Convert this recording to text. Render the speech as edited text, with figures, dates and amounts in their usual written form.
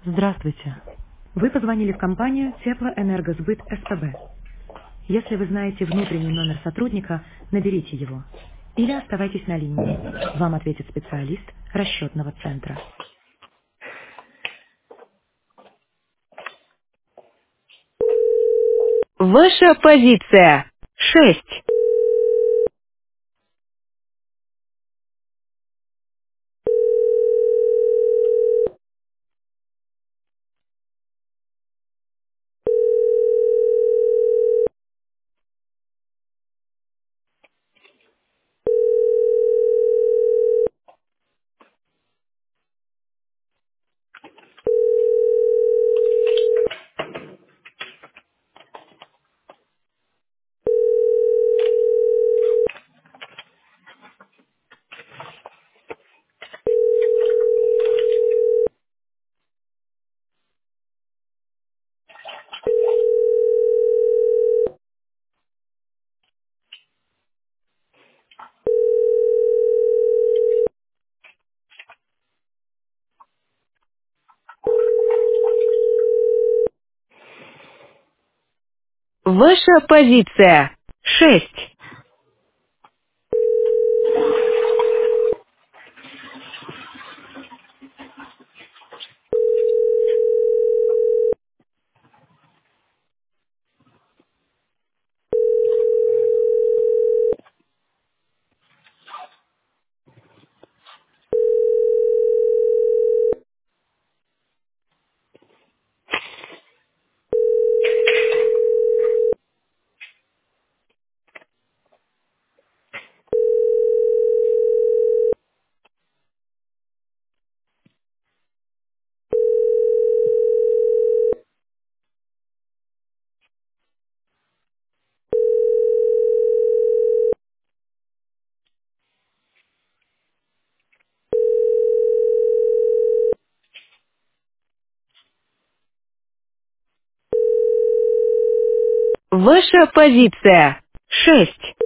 Здравствуйте. Вы позвонили в компанию Теплоэнергосбыт СПБ. Если вы знаете внутренний номер сотрудника, наберите его. Или оставайтесь на линии. Вам ответит специалист расчетного центра. Ваша позиция 6. Ваша позиция 6. Ваша позиция 6.